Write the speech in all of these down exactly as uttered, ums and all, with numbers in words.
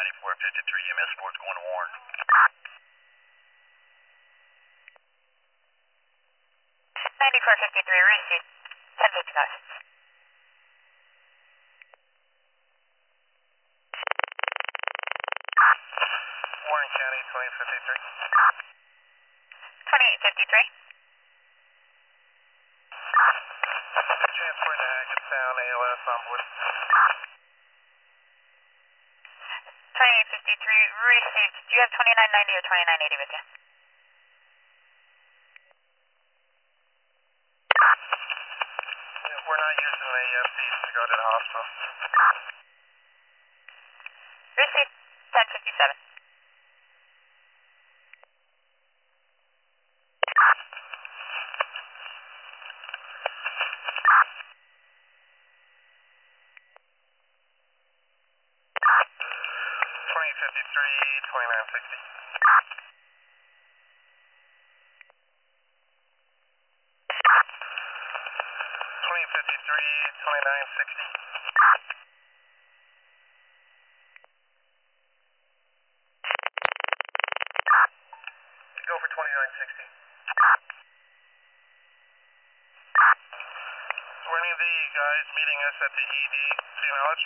ninety-four fifty-three, E M S four is going to Warren. ninety-four fifty-three, receipt, ten fifty-five. Warren County, twenty fifty-three. twenty-eight fifty-three. Transport to Hackettstown, A L S on board. twenty-eight fifty-three, received. Do you have twenty-nine ninety or twenty-nine eighty with you? Yeah, we're not using the A F Ds to go to the hospital. Received, ten fifty-seven. twenty fifty-three, twenty-nine sixty. twenty fifty-three, twenty-nine sixty. Go for twenty-nine sixty. Were any of the guys meeting us at the E D, to your knowledge?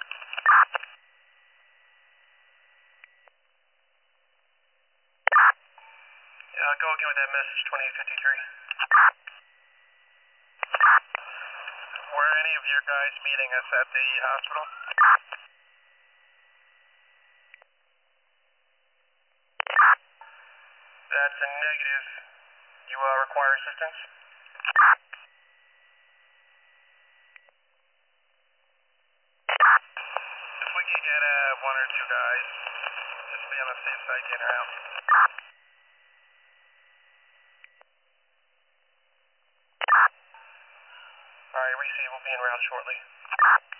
Yeah, I'll go again with that message, twenty-eight fifty-three. Were any of your guys meeting us at the hospital? That's a negative. You uh, require assistance? If we could get uh, one or two guys, just to be on the safe side, getting around. Alright, receive. We'll be en route shortly.